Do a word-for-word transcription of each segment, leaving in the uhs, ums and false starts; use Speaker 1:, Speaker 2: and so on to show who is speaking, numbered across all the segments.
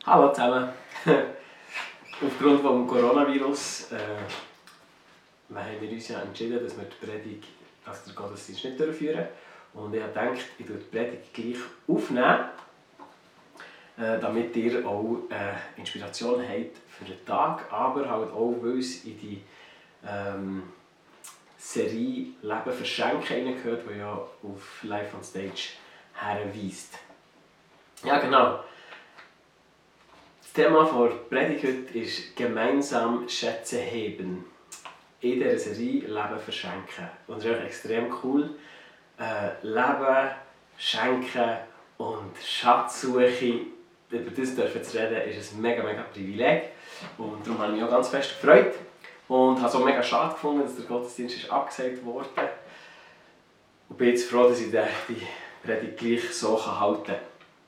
Speaker 1: Hallo zusammen! Aufgrund des Coronavirus äh, haben wir uns ja entschieden, dass wir die Predigt, also den Gottesdienst nicht durchführen. Und ich habe gedacht, ich tue die Predigt gleich aufnehmen, äh, damit ihr auch äh, Inspiration habt für den Tag, aber halt auch, weil es in die ähm, Serie Leben verschenken hineingehört, die ja auf Live on Stage herweist. Ja, genau. Das Thema der Predigt heute ist gemeinsam Schätze heben. In dieser Serie Leben verschenken. Und das ist extrem cool. Äh, Leben, Schenken und Schatzsuche, über das dürfen zu reden, ist ein mega, mega Privileg. Und darum habe ich mich auch ganz fest gefreut. Und habe es auch mega schade gefunden, dass der Gottesdienst ist abgesagt wurde. Und bin jetzt froh, dass ich die Predigt gleich so halten kann.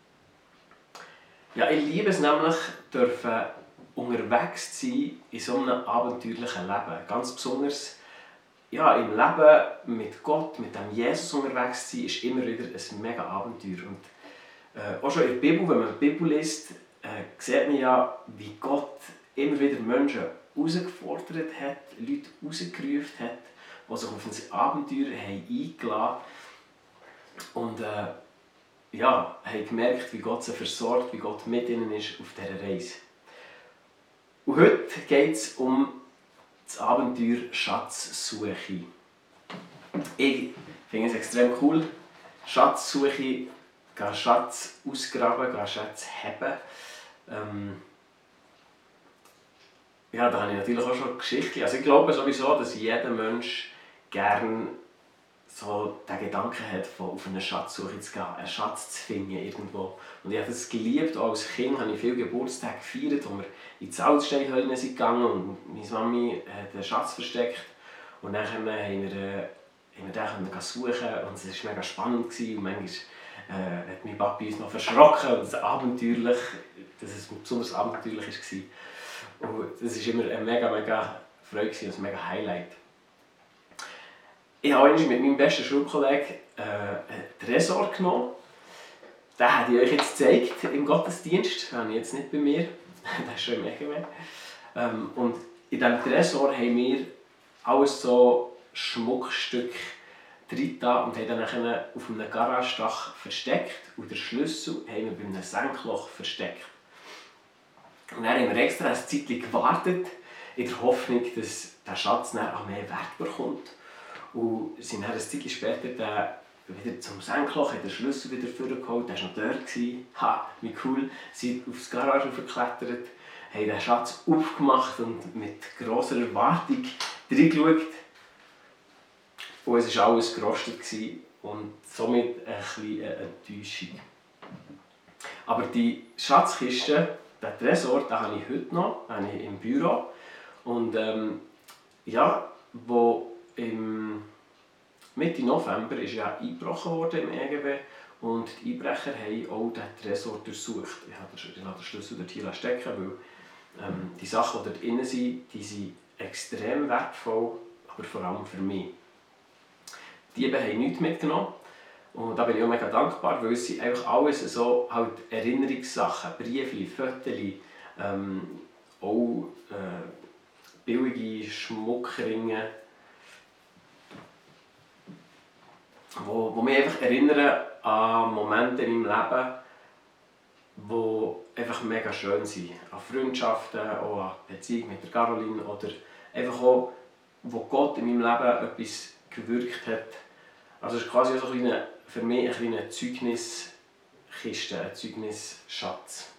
Speaker 1: Ja, ich liebe es nämlich, dürfen unterwegs sein in so einem abenteuerlichen Leben. Ganz besonders ja, im Leben mit Gott, mit dem Jesus unterwegs sein, ist immer wieder ein mega Abenteuer. Und äh, auch schon in der Bibel, wenn man die Bibel liest, äh, sieht man ja, wie Gott immer wieder Menschen herausgefordert hat, Leute herausgerufen hat, die sich auf ein Abenteuer haben eingeladen haben. Und äh, ja, haben gemerkt, wie Gott sie versorgt, wie Gott mit ihnen ist auf dieser Reise. Und heute geht es um das Abenteuer Schatzsuche. Ich finde es extrem cool. Schatzsuche, gehen Schatz ausgraben, gehen Schätze heben. Ähm ja, da habe ich natürlich auch schon Geschichten. Also ich glaube sowieso, dass jeder Mensch gerne so den Gedanken hat, von auf eine Schatzsuche zu gehen, einen Schatz zu finden irgendwo. Und ich habe das geliebt. Auch als Kind habe ich viele Geburtstage gefeiert, wo wir in die Salzsteinhöhlen sind gegangen und meine Mami hat den Schatz versteckt. Und dann haben wir, haben wir den suchen und es war mega spannend. Und manchmal äh, hat mein Papi uns noch verschrocken und es abenteuerlich, dass es besonders abenteuerlich war. Und das war immer eine mega, mega Freude und ein mega Highlight. Ich habe einmal mit meinem besten Schulkollegen äh, einen Tresor genommen. Den habe ich euch jetzt gezeigt im Gottesdienst. Den habe ich jetzt nicht bei mir. Der ist schon im Egemeer. Ähm, und in diesem Tresor haben wir alles so Schmuckstücke drin und haben dann auf einem Garagedach versteckt. Und den Schlüssel haben wir bei einem Senkloch versteckt. Und dann haben wir extra ein Zeitchen gewartet, in der Hoffnung, dass der Schatz dann auch mehr Wert bekommt. Und sind dann ein Zeit später wieder zum Senkloch, haben den Schlüssel wieder vorgeholt, der war noch dort. Ha, wie cool. Sie sind aufs Garage geklettert, haben den Schatz aufgemacht und mit grosser Erwartung reingeschaut. Und es war alles gerostet und somit ein bisschen eine Enttäuschung. Aber die Schatzkiste, den Tresor, den habe ich heute noch, den habe ich im Büro. Und ähm, ja, wo im Mitte November ist ja eingebrochen worden im E G B und die Einbrecher haben auch den Tresor durchsucht. Ich habe den Schlüssel dort hier stecken, weil ähm, die Sachen, die dort drin sind, die sind extrem wertvoll, aber vor allem für mich. Die Diebe haben nichts mitgenommen und da bin ich auch mega dankbar, weil es sind einfach alles so halt Erinnerungssachen, Briefe, Fotos, ähm, auch äh, billige Schmuckringe, Wo, wo mich einfach erinnern an Momente in meinem Leben, die einfach mega schön sind. An Freundschaften, auch an Beziehungen mit der Caroline oder einfach auch, wo Gott in meinem Leben etwas gewirkt hat. Also es ist quasi so ein kleine, für mich eine kleine Zeugniskiste, ein Zeugnisschatz.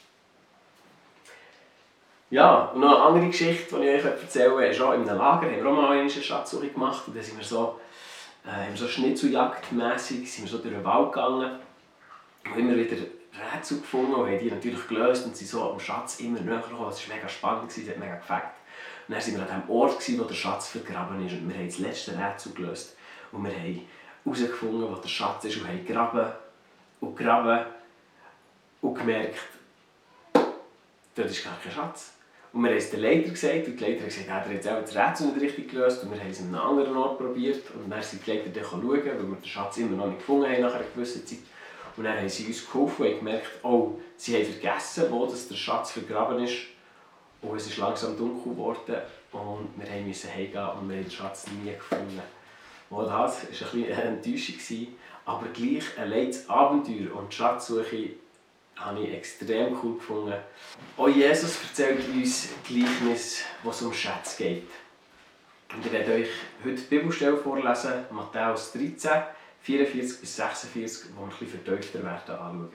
Speaker 1: Ja, und noch eine andere Geschichte, die ich euch erzählen möchte, ist auch in einem Lager, haben wir auch mal eine Schatzsuche gemacht und dann sind wir so Äh, haben so schnitzeljagdmässig sind wir so durch den Wald gegangen und immer wieder Rätsel gefunden und haben die natürlich gelöst und sind so am Schatz immer näher gekommen. Es war mega spannend, es hat mega gefällt. Und dann waren wir an dem Ort, wo der Schatz vergraben ist und wir haben das letzte Rätsel gelöst. Und wir haben herausgefunden, wo der Schatz ist und haben gegraben und gegraben und gemerkt, dort ist gar kein Schatz. Und wir haben es der Leiter gesagt und die Leiter hat gesagt, er hat jetzt auch das Rätsel nicht richtig gelöst und wir haben es an einem anderen Ort probiert. Und dann sind die Leiter dann schauen, weil wir den Schatz immer noch nicht gefunden haben nach einer gewissen Zeit. Und dann haben sie uns geholfen und gemerkt, oh, sie haben vergessen, wo das der Schatz vergraben ist. Und es ist langsam dunkel geworden und wir mussten heimgehen und wir haben den Schatz nie gefunden. Und das war ein bisschen eine Enttäuschung, aber gleich allein das Abenteuer und die Schatzsuche habe ich extrem cool gefunden. Auch Jesus erzählt uns Gleichnis, wo es um Schätze geht. Und ich werde euch heute die Bibelstelle vorlesen, Matthäus dreizehn, vierundvierzig bis sechsundvierzig, wo wir ein bisschen vertiefter werden anschauen.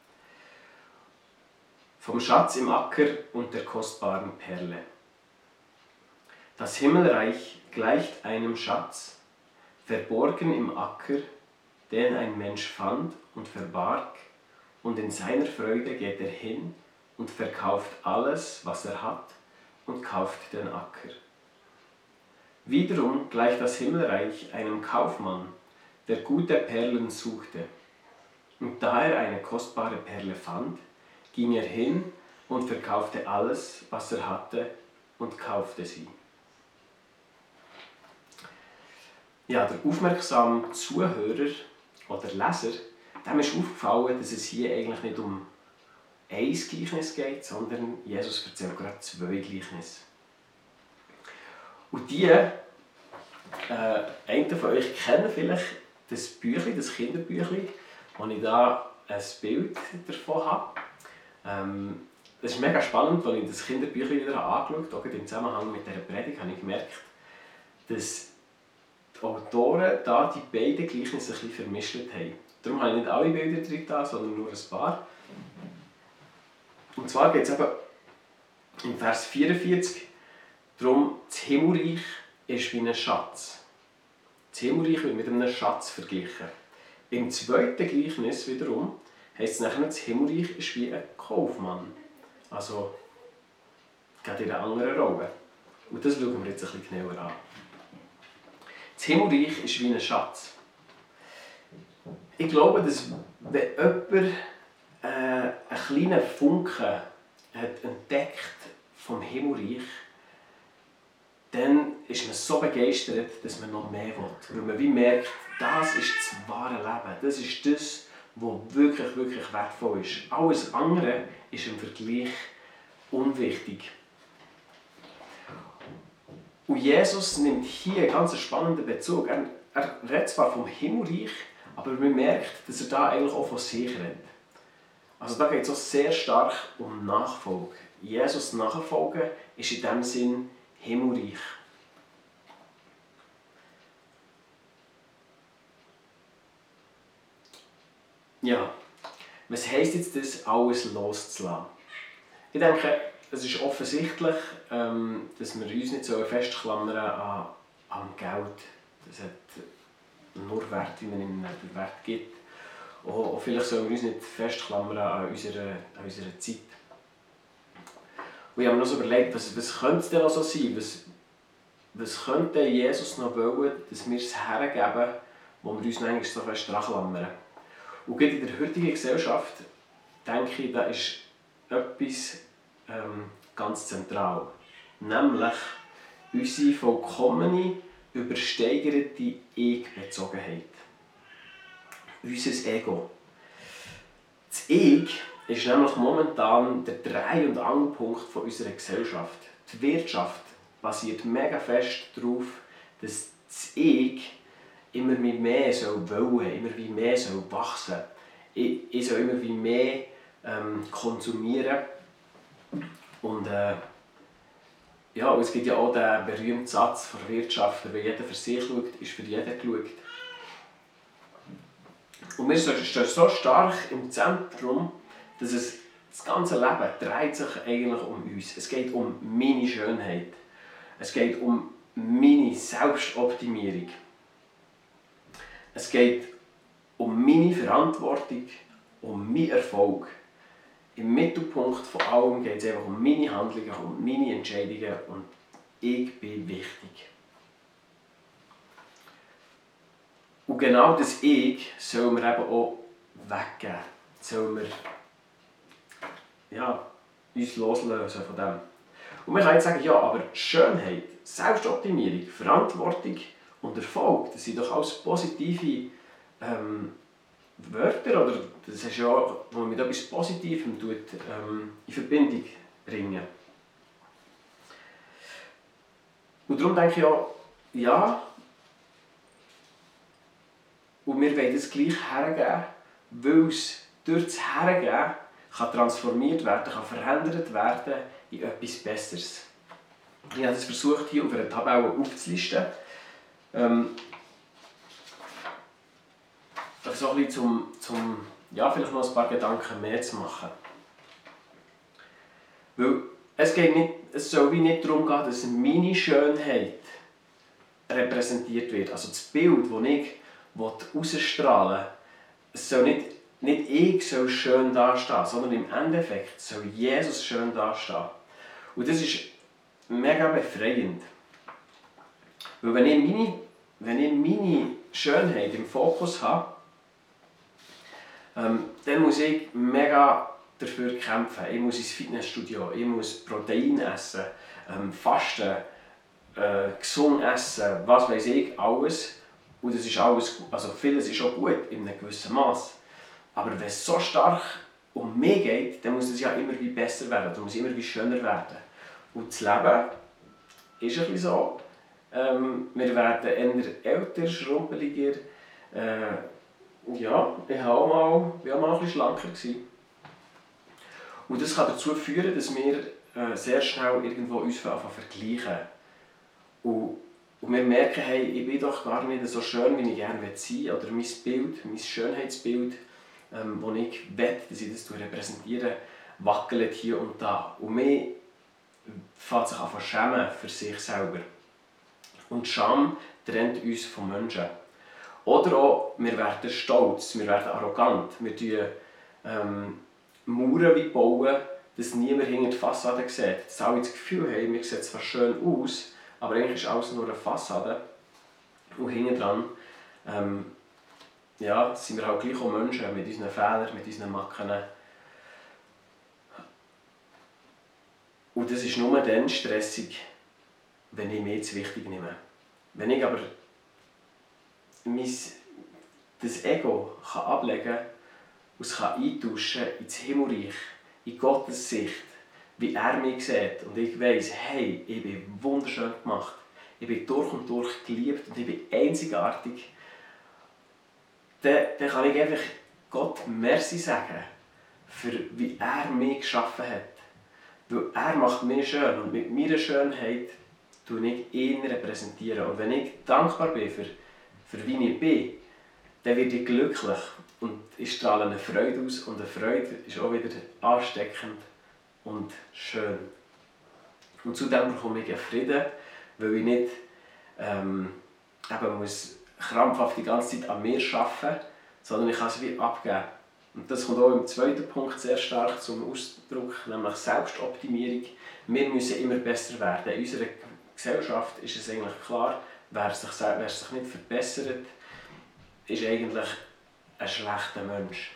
Speaker 1: Vom Schatz im Acker und der kostbaren Perle. Das Himmelreich gleicht einem Schatz, verborgen im Acker, den ein Mensch fand und verbarg, und in seiner Freude geht er hin und verkauft alles, was er hat, und kauft den Acker. Wiederum gleicht das Himmelreich einem Kaufmann, der gute Perlen suchte. Und da er eine kostbare Perle fand, ging er hin und verkaufte alles, was er hatte, und kaufte sie. Ja, der aufmerksame Zuhörer oder Leser, dem ist aufgefallen, dass es hier eigentlich nicht um ein Gleichnis geht, sondern Jesus erzählt gerade zwei Gleichnisse. Und die, äh, einige von euch kennen vielleicht das Büchlein, das Kinderbüchlein, wo ich da ein Bild davon habe. Ähm, das ist mega spannend, als ich das Kinderbüchlein wieder angeschaut habe, auch im Zusammenhang mit dieser Predigt, habe ich gemerkt, dass die Autoren da die beiden Gleichnisse ein bisschen vermischt haben. Darum habe ich nicht alle Bilder drin da, sondern nur ein paar. Und zwar geht es eben im Vers vierundvierzig darum, das Himmelreich ist wie ein Schatz. Das Himmelreich wird mit einem Schatz verglichen. Im zweiten Gleichnis wiederum heisst es nachher, das Himmelreich ist wie ein Kaufmann. Also, geht in einer anderen Rolle. Und das schauen wir jetzt ein bisschen genauer an. Das Himmelreich ist wie ein Schatz. Ich glaube, dass wenn jemand äh, einen kleinen Funken hat entdeckt vom Himmelreich, dann ist man so begeistert, dass man noch mehr will. Weil man wie merkt, das ist das wahre Leben. Das ist das, was wirklich, wirklich wertvoll ist. Alles andere ist im Vergleich unwichtig. Und Jesus nimmt hier einen ganz spannenden Bezug. Er, er redet zwar vom Himmelreich, aber man merkt, dass er da eigentlich auch von sich redet. Also da geht es auch sehr stark um Nachfolge. Jesus nachfolgen ist in diesem Sinn Himmelreich. Ja, was heisst jetzt das, alles loszulassen? Ich denke, es ist offensichtlich, ähm, dass wir uns nicht so festklammern an, an Geld. Das hat nur Wert, wie man ihm den Wert gibt. Auch, auch vielleicht sollen wir uns nicht festklammern an unserer, an unserer Zeit. Und ich habe mir noch so überlegt, was, was könnte es denn noch so sein? Was, was könnte Jesus noch wollen, dass wir es hergeben, wo wir uns eigentlich so fest dran klammern? Und gerade in der heutigen Gesellschaft, denke ich, da ist etwas ähm, ganz zentral. Nämlich unsere vollkommene, übersteigerte Ich-Bezogenheit. Unser Ego. Das Ich ist nämlich momentan der Dreh- und Angelpunkt von unserer Gesellschaft. Die Wirtschaft basiert mega fest darauf, dass das Ich immer mehr soll wollen, immer wie mehr soll wachsen. Ich, ich soll immer wie mehr ähm, konsumieren. Und äh, ja, und es gibt ja auch den berühmten Satz von der Wirtschaft, wenn jeder für sich schaut, ist für jeden geschaut. Und wir stehen so stark im Zentrum, dass es, das ganze Leben dreht sich eigentlich um uns. Es geht um meine Schönheit. Es geht um meine Selbstoptimierung. Es geht um meine Verantwortung, um meinen Erfolg. Im Mittelpunkt von allem geht es einfach um meine Handlungen, um meine Entscheidungen und ich bin wichtig. Und genau das Ich sollen wir eben auch weggeben. Sollen wir ja, uns loslösen von dem. Und man kann jetzt sagen, ja, aber Schönheit, Selbstoptimierung, Verantwortung und Erfolg, das sind doch alles positive ähm, Wörter, oder das ist ja, wo man mit etwas Positivem tut, ähm, in Verbindung bringen. Und darum denke ich auch, ja, und wir wollen das gleich hergeben, weil es durch das Hergeben kann transformiert werden, kann verändert werden in etwas Besseres. Ich habe das versucht, hier auf einer Tabelle aufzulisten. Ähm, so ein bisschen zum, zum ja, vielleicht noch ein paar Gedanken mehr zu machen. Weil es, geht nicht, es soll wie nicht darum gehen, dass meine Schönheit repräsentiert wird. Also das Bild, das ich ausstrahlen will, es soll nicht, nicht ich soll schön dastehen, sondern im Endeffekt soll Jesus schön dastehen. Und das ist mega befreiend. Weil wenn ich meine, wenn ich meine Schönheit im Fokus habe, ähm, dann muss ich mega dafür kämpfen. Ich muss ins Fitnessstudio, ich muss Protein essen, ähm, fasten, äh, gesund essen, was weiß ich, alles. Und das ist alles, also vieles ist auch gut in einem gewissen Maß. Aber wenn es so stark um mich geht, dann muss es ja immer wie besser werden, dann muss es immer wie schöner werden. Und das Leben ist ein bisschen so. Ähm, wir werden eher älter, schrumpeliger. Äh, ja, ich war auch mal, ich war mal ein bisschen schlanker gewesen. Und das kann dazu führen, dass wir äh, sehr schnell irgendwo uns vergleichen. Und, und wir merken, hey, ich bin doch gar nicht so schön, wie ich gerne sein will. Oder mein Bild, mein Schönheitsbild, ähm, das ich will, dass ich das repräsentiere, wackelt hier und da. Und mir fängt sich an zu schämen für sich selber. Und Scham trennt uns von Menschen. Oder auch, wir werden stolz, wir werden arrogant. Wir bauen ähm, Mauern wie bauen, dass niemand hinter die Fassade sieht. Dass alle das Gefühl haben, wir sehen zwar schön aus, aber eigentlich ist alles nur eine Fassade. Und hinten dran ähm, ja, sind wir halt gleich auch Menschen mit unseren Fehlern, mit unseren Macken. Und das ist nur dann stressig, wenn ich mich zu wichtig nehme. Wenn ich aber mein, das Ego kann ablegen kann und es kann eintauschen ins Himmelreich, in Gottes Sicht, wie er mich sieht. Und ich weiss, hey, ich bin wunderschön gemacht. Ich bin durch und durch geliebt und ich bin einzigartig. Dann, dann kann ich einfach Gott Merci sagen, für wie er mich geschaffen hat. Weil er macht mich schön und mit meiner Schönheit tue ich ihn repräsentieren. Und wenn ich dankbar bin für, für wie ich bin, dann werde ich glücklich und ich strahle eine Freude aus. Und eine Freude ist auch wieder ansteckend und schön. Und zudem bekomme ich einen Frieden, weil ich nicht ähm, eben muss krampfhaft die ganze Zeit an mir arbeiten, sondern ich kann es wie abgeben. Und das kommt auch im zweiten Punkt sehr stark zum Ausdruck, nämlich Selbstoptimierung. Wir müssen immer besser werden. In unserer Gesellschaft ist es eigentlich klar, wer sich, wer sich nicht verbessert, ist eigentlich ein schlechter Mensch.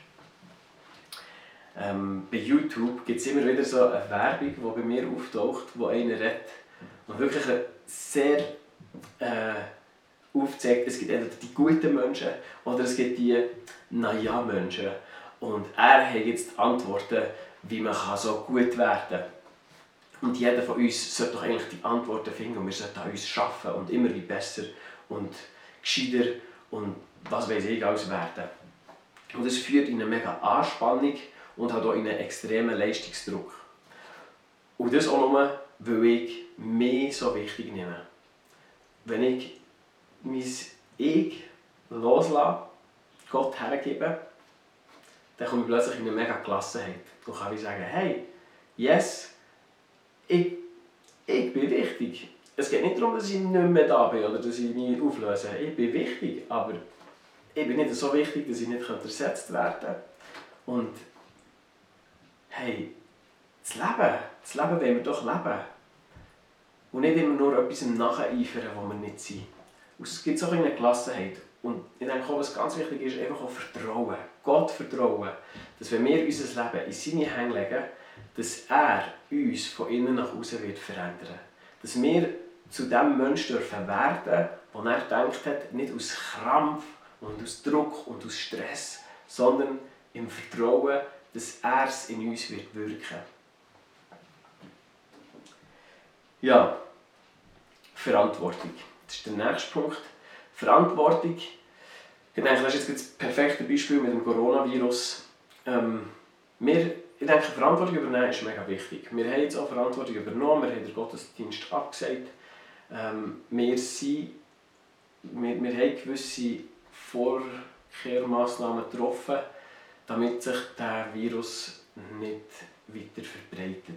Speaker 1: Ähm, bei YouTube gibt es immer wieder so eine Werbung, die bei mir auftaucht, wo einer redet und wirklich sehr äh, aufzeigt, es gibt entweder die guten Menschen oder es gibt die Naja-Menschen. Und er hat jetzt die Antworten, wie man so gut werden kann. Und jeder von uns sollte doch eigentlich die Antworten finden und wir sollten an uns arbeiten und immer wie besser und gescheiter und was weiß ich alles werden. Und es führt in eine mega Anspannung und hat auch in einen extremen Leistungsdruck. Und das auch nur, weil ich mich so wichtig nehme. Wenn ich mein Ich loslasse, Gott hergebe, dann komme ich plötzlich in eine mega Gelassenheit. Dann kann ich sagen, hey, yes, ich, ich bin wichtig. Es geht nicht darum, dass ich nicht mehr da bin oder dass ich mich auflöse. Ich bin wichtig, aber ich bin nicht so wichtig, dass ich nicht ersetzt werden kann. Und hey, das Leben, das Leben wollen wir doch leben. Und nicht immer nur etwas nacheifern, wo wir nicht sind. Und es gibt so eine Gelassenheit. Und ich denke auch, was ganz wichtig ist, einfach auch Vertrauen. Gott vertrauen. Dass wenn wir unser Leben in seine Hände legen, dass er uns von innen nach außen wird verändern. Dass wir zu dem Menschen dürfen werden, der er gedacht hat, nicht aus Krampf und aus Druck und aus Stress, sondern im Vertrauen, dass er es in uns wird wirken. Ja, Verantwortung. Das ist der nächste Punkt. Verantwortung. Ich denke, das ist jetzt das perfekte Beispiel mit dem Coronavirus. Ähm, wir, ich denke, Verantwortung übernehmen ist mega wichtig. Wir haben jetzt auch Verantwortung übernommen, wir haben den Gottesdienst abgesagt. Ähm, wir, sind, wir, wir haben gewisse Vorkehrmaßnahmen getroffen, damit sich der Virus nicht weiter verbreitet.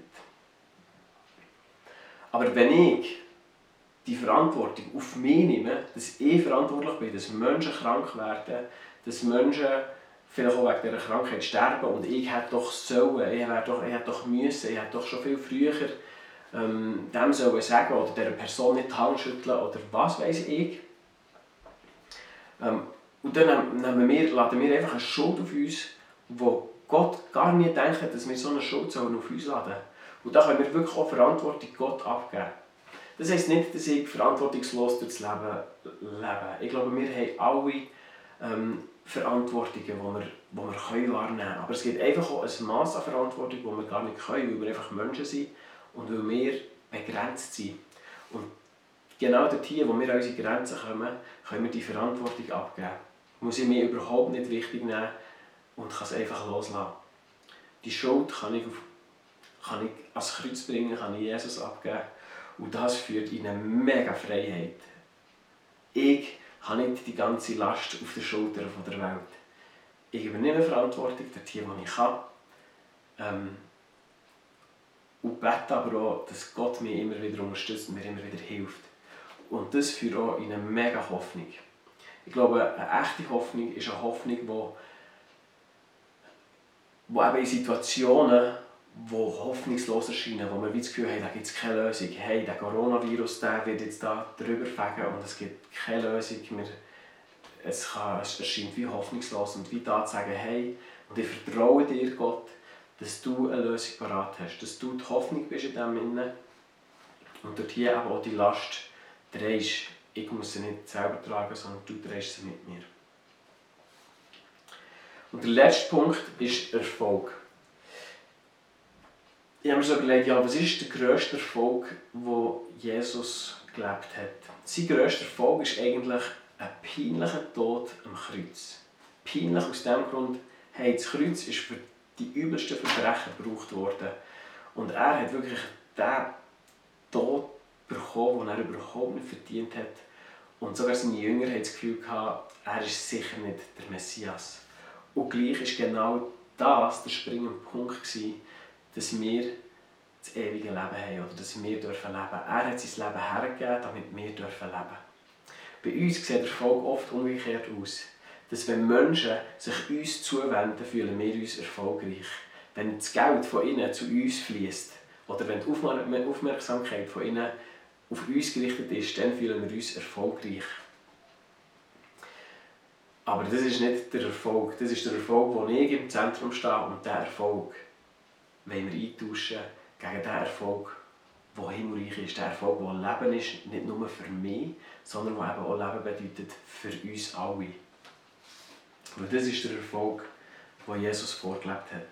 Speaker 1: Aber wenn ich die Verantwortung auf mich nehme, dass ich verantwortlich bin, dass Menschen krank werden, dass Menschen vielleicht auch wegen dieser Krankheit sterben und ich hätte doch sollen, ich hätte doch, ich hätte doch müssen, ich hätte doch schon viel früher ähm, dem sollen sagen oder dieser Person nicht die Hand schütteln oder was weiß ich. Ähm, und dann nehmen wir, laden wir einfach eine Schuld auf uns, wo Gott gar nicht denkt, dass wir so eine Schuld sollen auf uns laden. Und da können wir wirklich auch Verantwortung Gott abgeben. Das heisst nicht, dass ich verantwortungslos durchs Leben lebe. Ich glaube, wir haben alle ähm, Verantwortungen, die wir, die wir können wahrnehmen können. Aber es gibt einfach auch ein Maß an Verantwortung, die wir gar nicht können, weil wir einfach Menschen sind und weil wir begrenzt sind. Und genau dort hier, wo wir an unsere Grenzen kommen, können wir die Verantwortung abgeben. Muss ich mir überhaupt nicht wichtig nehmen und kann es einfach loslassen. Die Schuld kann ich, auf, kann ich ans Kreuz bringen, kann ich Jesus abgeben. Und das führt in eine mega Freiheit. Ich habe nicht die ganze Last auf den Schultern der Welt. Ich übernehme Verantwortung dort hier, wo ich kann. Ähm, und bete aber auch, dass Gott mich immer wieder unterstützt und mir immer wieder hilft. Und das führt auch in eine mega Hoffnung. Ich glaube, eine echte Hoffnung ist eine Hoffnung, die wo, wo eben in Situationen, die hoffnungslos erscheinen, wo wir das Gefühl haben, da gibt es keine Lösung. Hey, der Coronavirus der wird jetzt da drüber fegen und es gibt keine Lösung. Wir, es, kann, es erscheint wie hoffnungslos und wie da zu sagen, hey, und ich vertraue dir, Gott, dass du eine Lösung parat hast, dass du die Hoffnung bist in dem Innen und dort hier eben auch die Last trägst. Ich muss sie nicht selber tragen, sondern du trägst sie mit mir. Und der letzte Punkt ist Erfolg. Ich habe mir so überlegt, ja, was ist der grösste Erfolg, den Jesus gelebt hat? Sein grösster Erfolg ist eigentlich ein peinlicher Tod am Kreuz. Peinlich aus dem Grund, hey, das Kreuz ist für die übelsten Verbrechen gebraucht worden. Und er hat wirklich den Tod bekommen, den er überhaupt nicht verdient hat. Und sogar seine Jünger hatten das Gefühl gehabt, er ist sicher nicht der Messias. Und gleich war genau das der springende Punkt gewesen, dass wir das ewige Leben haben oder dass wir dürfen leben. Er hat sein Leben hergegeben, damit wir dürfen leben. Bei uns sieht der Erfolg oft umgekehrt aus. Dass wenn Menschen sich uns zuwenden, fühlen wir uns erfolgreich. Wenn das Geld von ihnen zu uns fließt oder wenn die Aufmerksamkeit von ihnen auf uns gerichtet ist, dann fühlen wir uns erfolgreich. Aber das ist nicht der Erfolg. Das ist der Erfolg, wo ich im Zentrum stehe und diesen Erfolg wollen wir eintauschen gegen den Erfolg, der himmelreich ist. Der Erfolg, der Leben ist, nicht nur für mich, sondern der eben auch Leben bedeutet für uns alle. Und das ist der Erfolg, den Jesus vorgelebt hat.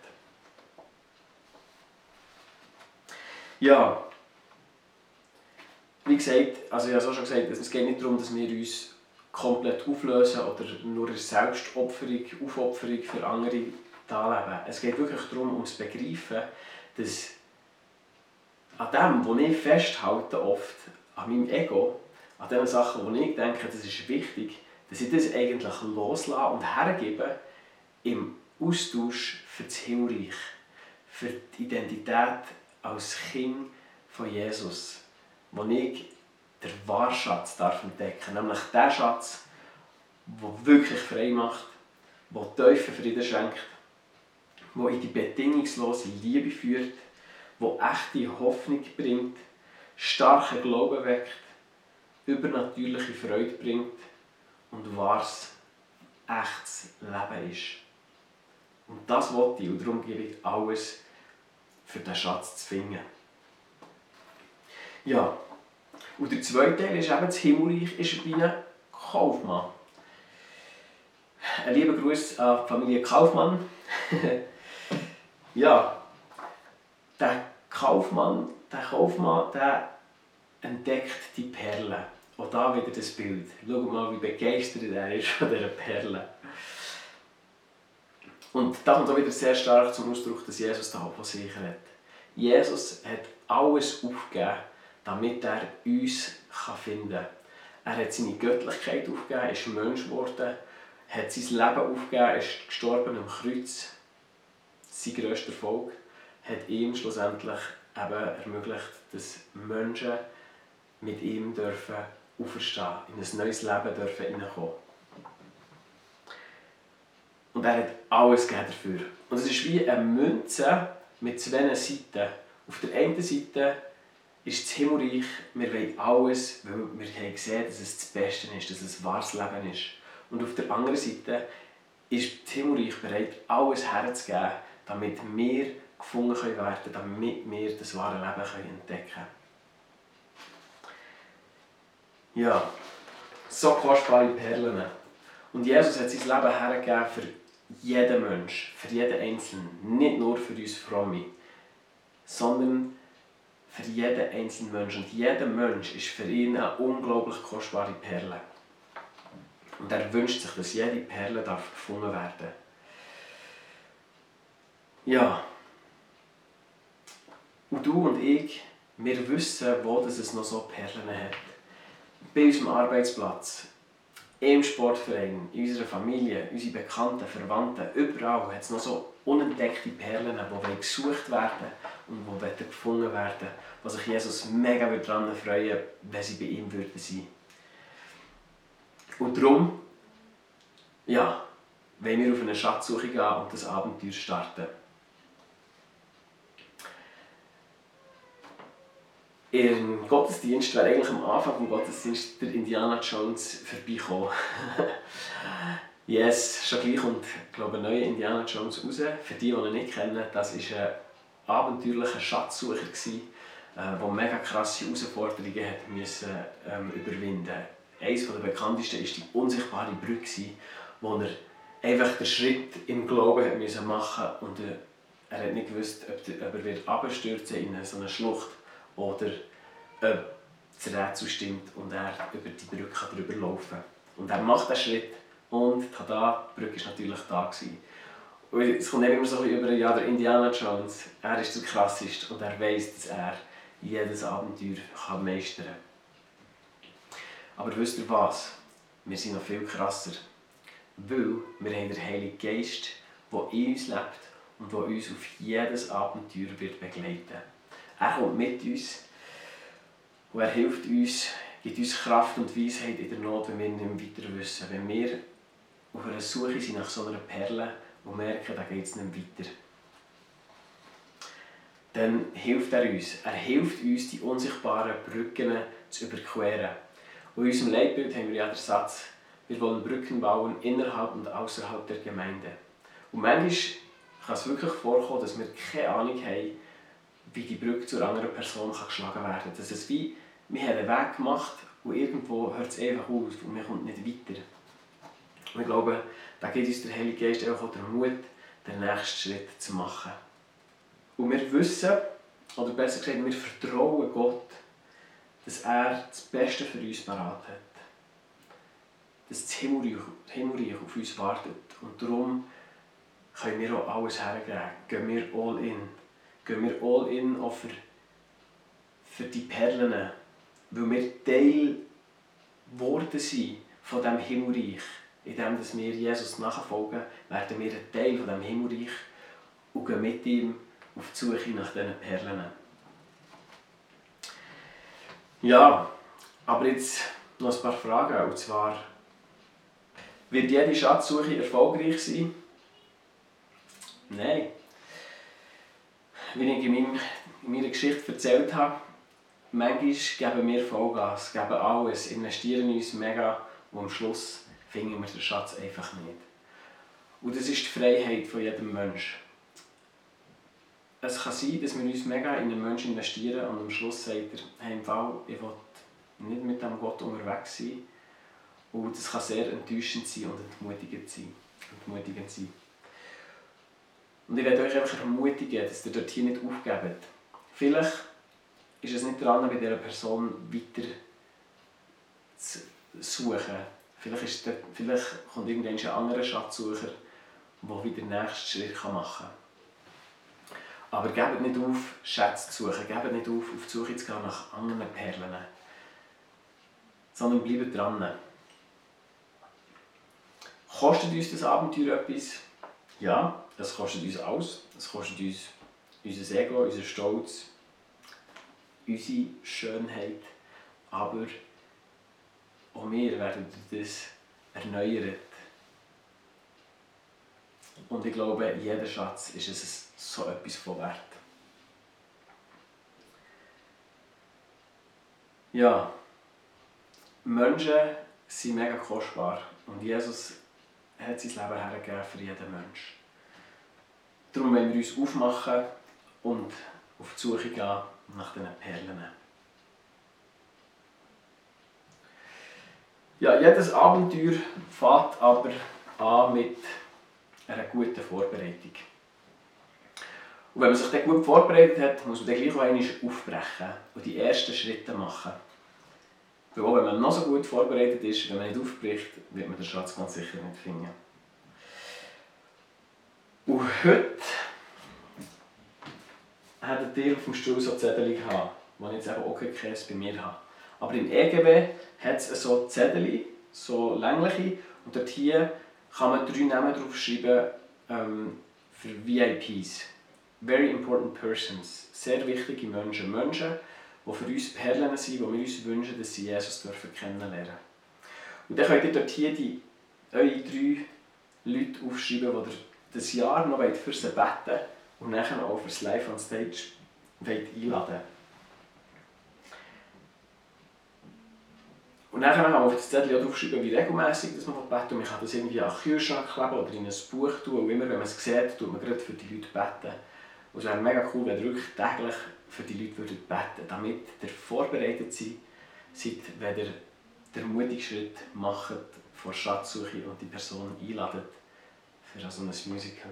Speaker 1: Ja, wie gesagt, also ich habe es auch schon gesagt, es geht nicht darum, dass wir uns komplett auflösen oder nur eine Selbstopferung, Aufopferung für andere da leben. Es geht wirklich darum, um zu begreifen, dass an dem, was ich festhalte, oft an meinem Ego, an den Sachen, wo ich denke, das ist wichtig, dass ich das eigentlich loslasse und hergebe im Austausch für das Himmelreich, für die Identität als Kind von Jesus, wo ich den Wahrschatz darf entdecken, nämlich den Schatz, der wirklich frei macht, der tiefen Frieden schenkt, der in die bedingungslose Liebe führt, der echte Hoffnung bringt, starken Glauben weckt, übernatürliche Freude bringt und wahres, echtes Leben ist. Und das wollte ich und darum gebe ich alles, für diesen Schatz zu finden. Ja, und der zweite Teil ist eben, das Himmelreich ist wie ein Kaufmann. ein lieber Gruß an die Familie Kaufmann. Ja, der Kaufmann, der Kaufmann, der entdeckt die Perle. Auch da wieder das Bild. Schaut mal, wie begeistert er ist von dieser Perle. Und da kommt auch wieder sehr stark zum Ausdruck, dass Jesus da von sich redet. Jesus hat alles aufgegeben, damit er uns finden kann. Er hat seine Göttlichkeit aufgegeben, ist Mensch geworden, hat sein Leben aufgegeben, ist gestorben am Kreuz. Sein grösster Erfolg hat ihm schlussendlich eben ermöglicht, dass Menschen mit ihm dürfen auferstehen, in ein neues Leben dürfen hineinkommen. Und er hat alles gegeben dafür. Und es ist wie eine Münze mit zwei Seiten. Auf der einen Seite ist das Himmelreich, wir wollen alles, weil wir haben gesehen, dass es das Beste ist, dass es ein wahres Leben ist. Und auf der anderen Seite ist das Himmelreich bereit, alles herzugeben, damit wir gefunden werden können, damit wir das wahre Leben entdecken können. Ja, so kostbare Perlen. Und Jesus hat sein Leben hergegeben für jeden Mensch, für jeden Einzelnen. Nicht nur für uns Fromme, sondern für jeden einzelnen Menschen. Und jeder Mensch ist für ihn eine unglaublich kostbare Perle. Und er wünscht sich, dass jede Perle darf gefunden werden darf. Ja. Und du und ich, wir wissen, wo es noch so Perlen hat. Bei unserem Arbeitsplatz, im Sportverein, in unserer Familie, unsere Bekannten, Verwandten, überall hat es noch so unentdeckte Perlen, die gesucht werden und die gefunden werden, wo sich Jesus mega daran freuen, wenn sie bei ihm sein würden. Und darum, ja, wollen wir auf eine Schatzsuche gehen und das Abenteuer starten. Im Gottesdienst wäre eigentlich am Anfang des Gottesdienstes der Indiana Jones vorbeigekommen. Yes, schon gleich kommt, glaube ich, ein neuer Indiana Jones raus. Für die, die ihn nicht kennen, das war ein abenteuerlicher Schatzsucher, der mega krasse Herausforderungen hat müssen, ähm, überwinden musste. Eines der bekanntesten war die unsichtbare Brücke, wo er einfach den Schritt im Glauben hat müssen machen musste. Und äh, er hat nicht gewusst, ob, der, ob er wird abstürzen in so eine Schlucht oder ob das Rätsel stimmt und er über die Brücke drüber laufen kann. Und er macht den Schritt und tada, die Brücke war natürlich da. Und es kommt immer so ein bisschen über, ja, der Indiana Jones, er ist der krasseste und er weiss, dass er jedes Abenteuer kann meistern kann. Aber wisst ihr was? Wir sind noch viel krasser. Weil wir haben den Heiligen Geist, der in uns lebt und der uns auf jedes Abenteuer wird begleiten. Er kommt mit uns und er hilft uns, gibt uns Kraft und Weisheit in der Not, wenn wir nicht mehr weiter wissen. Wenn wir auf einer Suche sind nach so einer Perle und merken, da geht es nicht weiter. Dann hilft er uns. Er hilft uns, die unsichtbaren Brücken zu überqueren. Und in unserem Leitbild haben wir ja den Satz, wir wollen Brücken bauen innerhalb und außerhalb der Gemeinde. Und manchmal kann es wirklich vorkommen, dass wir keine Ahnung haben, wie die Brücke zu einer anderen Person geschlagen werden kann. Dass es wie, wir haben einen Weg gemacht und irgendwo hört es einfach auf und man kommt nicht weiter. Und ich glaube, da gibt uns der Heilige Geist auch den Mut, den nächsten Schritt zu machen. Und wir wissen, oder besser gesagt, wir vertrauen Gott, dass er das Beste für uns parat hat. Dass das Himmelreich, Himmelreich auf uns wartet. Und darum können wir auch alles hergeben. Gehen wir all in. Gehen wir all in auch für, für die Perlen. Weil wir Teil geworden sind von diesem Himmelreich. Indem wir Jesus nachfolgen, werden wir ein Teil von diesem Himmelreich und gehen mit ihm auf die Suche nach diesen Perlen. Ja, aber jetzt noch ein paar Fragen. Und zwar, wird jede Schatzsuche erfolgreich sein? Nein. Wie ich in, meinem, in meiner Geschichte erzählt habe, manchmal geben wir Vollgas, geben alles, investieren uns mega und am Schluss finden wir den Schatz einfach nicht. Und das ist die Freiheit von jedem Menschen. Es kann sein, dass wir uns mega in einen Menschen investieren und am Schluss sagt er, hey, im Fall, ich will nicht mit diesem Gott unterwegs sein. Und das kann sehr enttäuschend sein und entmutigend sein. entmutigend sein. Und ich werde euch einfach ermutigen, dass ihr dort hier nicht aufgebt. Vielleicht ist es nicht dran, bei dieser Person weiter zu suchen. Vielleicht, ist dort, vielleicht kommt irgendwann ein anderer Schatzsucher, der wieder den nächsten Schritt machen kann. Aber gebt nicht auf, Schätze zu suchen. Gebt nicht auf, auf die Suche zu gehen nach anderen Perlen. Sondern bleibt dran. Kostet uns das Abenteuer etwas? Ja, es kostet uns alles. Es kostet uns unser Ego, unser Stolz, unsere Schönheit. Aber auch wir werden durch das erneuert. Und ich glaube, jeder Schatz ist es so etwas von wert. Ja, Menschen sind mega kostbar und Jesus hat sein Leben hergegeben für jeden Menschen. Darum wollen wir uns aufmachen und auf die Suche gehen nach diesen Perlen. Ja, jedes Abenteuer fängt aber an mit einer guten Vorbereitung. Und wenn man sich dann gut vorbereitet hat, muss man dann gleich auch einmal aufbrechen und die ersten Schritte machen. Weil auch wenn man noch so gut vorbereitet ist, wenn man nicht aufbricht, wird man den Schatz ganz sicher nicht finden. Und heute hattet ihr auf dem Stuhl so Zettel gehabt, die ich jetzt eben auch keinen bei mir habe. Aber im E G W hat es so Zettel, so längliche, und dort hier kann man drei Namen draufschreiben ähm, für V I Ps. Very important persons. Sehr wichtige Menschen. Menschen, die für uns Perlen sind, die wir uns wünschen, dass sie Jesus dürfen kennenlernen. Und dann könnt ihr dort hier die, eure drei Leute aufschreiben, die ihr das Jahr noch für sie beten und nachher auch für das Live on Stage einladen. Und dann kann man auf das Zettel auch aufschreiben, wie regelmässig dass man beten. Man kann das irgendwie an den Kühlschrank kleben oder in ein Buch tun. Und immer wenn man es sieht, tut man gerade für die Leute beten. Und es wäre mega cool, wenn ihr wirklich täglich für die Leute würdet beten, damit ihr vorbereitet seid, wenn ihr den mutigen Schritt macht vor Schatzsuche und die Person einladet für so ein Musical.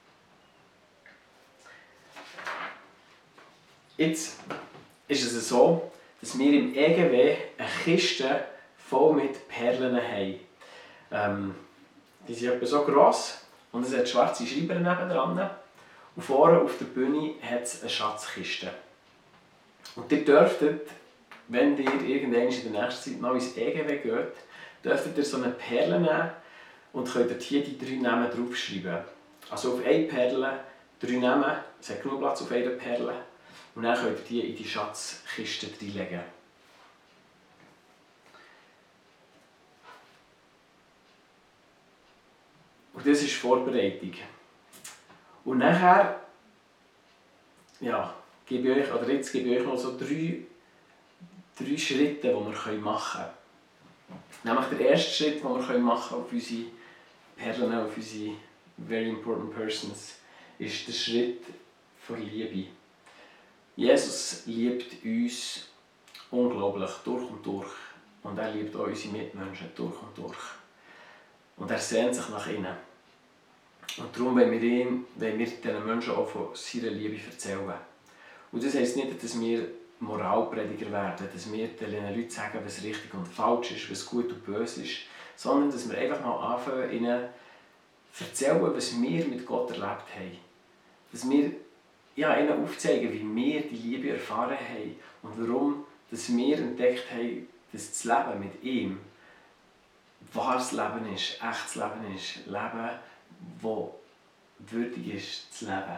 Speaker 1: Jetzt ist es so, dass wir im E G W eine Kiste voll mit Perlen haben. Ähm, die sind etwa so gross und es hat schwarze Schreiber nebendran. Und vorne auf der Bühne hat es eine Schatzkiste. Und ihr dürftet, wenn ihr irgendwann in der nächsten Zeit mal ins E G W geht, dürftet ihr so eine Perle nehmen und könnt hier die drei Namen draufschreiben. Also auf eine Perle drei Namen, es hat genug Platz auf einer Perle. Und dann könnt ihr die in die Schatzkiste reinlegen. Und das ist Vorbereitung. Und nachher, ja, gebe ich euch, oder jetzt gebe ich euch noch so drei, drei Schritte, die wir machen können. Nämlich der erste Schritt, den wir machen können auf unsere Perlen, auf unsere Very Important Persons, ist der Schritt der Liebe. Jesus liebt uns unglaublich durch und durch. Und er liebt auch unsere Mitmenschen durch und durch. Und er sehnt sich nach ihnen. Und darum wollen wir, ihm, wollen wir diesen Menschen auch von seiner Liebe erzählen. Und das heisst nicht, dass wir Moralprediger werden, dass wir den Leuten sagen, was richtig und falsch ist, was gut und böse ist, sondern dass wir einfach mal anfangen, ihnen erzählen, was wir mit Gott erlebt haben. Dass wir ja, ihnen aufzeigen, wie wir die Liebe erfahren haben und warum dass wir entdeckt haben, dass das Leben mit ihm wahres Leben ist, echtes Leben ist, Leben, das würdig ist zu leben.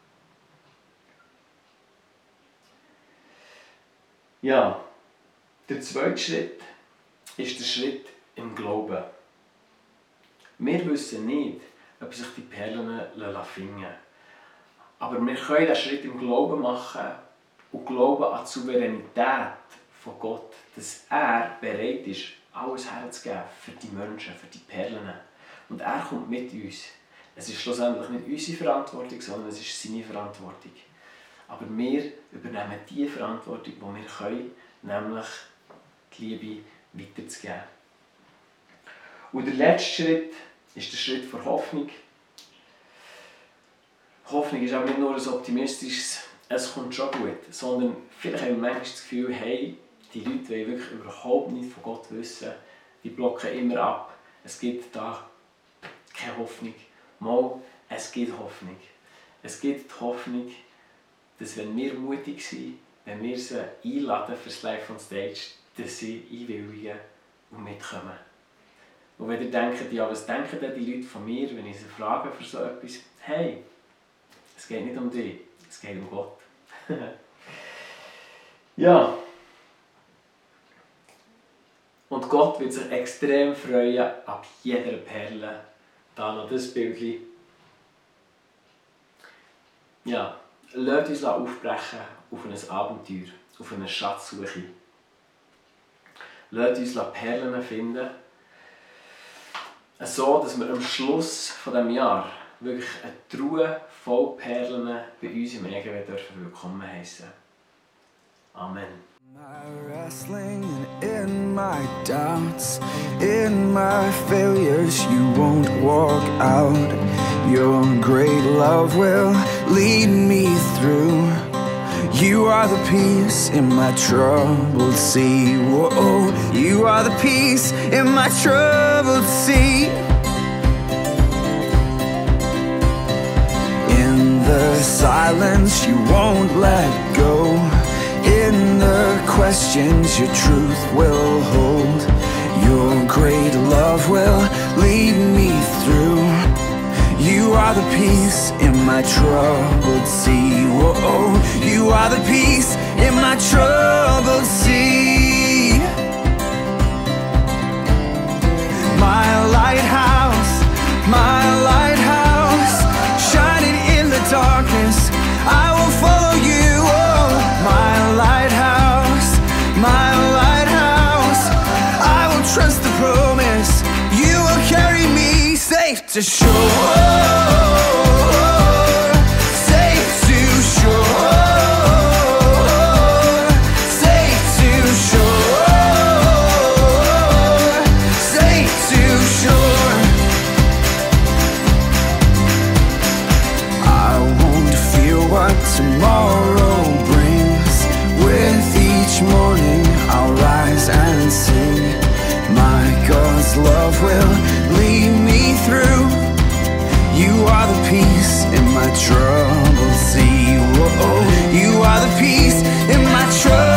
Speaker 1: Ja, der zweite Schritt ist der Schritt im Glauben. Wir wissen nicht, ob sich die Perlen finden lassen. Aber wir können diesen Schritt im Glauben machen und glauben an die Souveränität von Gott, dass er bereit ist, alles herzugeben für die Menschen, für die Perlen. Und er kommt mit uns. Es ist schlussendlich nicht unsere Verantwortung, sondern es ist seine Verantwortung. Aber wir übernehmen die Verantwortung, die wir können, nämlich die Liebe weiterzugeben. Und der letzte Schritt ist der Schritt vor Hoffnung. Hoffnung ist auch nicht nur ein optimistisches «Es kommt schon gut», sondern vielleicht haben wir manchmal das Gefühl, hey, die Leute wollen wirklich überhaupt nicht von Gott wissen, die blocken immer ab, es gibt da keine Hoffnung. Mal, es gibt Hoffnung. Es gibt die Hoffnung, dass wenn wir mutig sind, wenn wir sie einladen für das Live on Stage, dass sie einwilligen und mitkommen. Und wenn ihr denkt, ja, was denken denn die Leute von mir, wenn ich sie frage für so etwas? Hey, es geht nicht um dich, es geht um Gott. Ja. Und Gott wird sich extrem freuen ab jeder Perle. Da noch das Bildchen. Ja, lasst uns aufbrechen auf ein Abenteuer, auf eine Schatzsuche. Lasst uns Perlen finden, so dass wir am Schluss von diesem Jahr wirklich eine Truhe voll Perlen bei uns im Egen willkommen heißen. Amen.
Speaker 2: My wrestling and in my doubts, in my failures, you won't walk out. Your great love will lead me through. You are the peace in my troubled sea. Whoa, you are the peace in my troubled sea. In the silence, you won't let go. In the questions, your truth will hold. Your great love will lead me through. You are the peace in my troubled sea. Whoa, you are the peace in my troubled sea. My lighthouse, my lighthouse, shining in the darkness, I will follow you. Oh, my lighthouse, my lighthouse, I will trust the promise. You will carry me safe to shore. Safe to shore. Safe to shore. Safe to shore. I won't fear what tomorrow brings. With each morning I'll rise and sing. My God's love will lead me through. You are the peace in my troubled sea. Whoa, you are the peace in my troubled sea.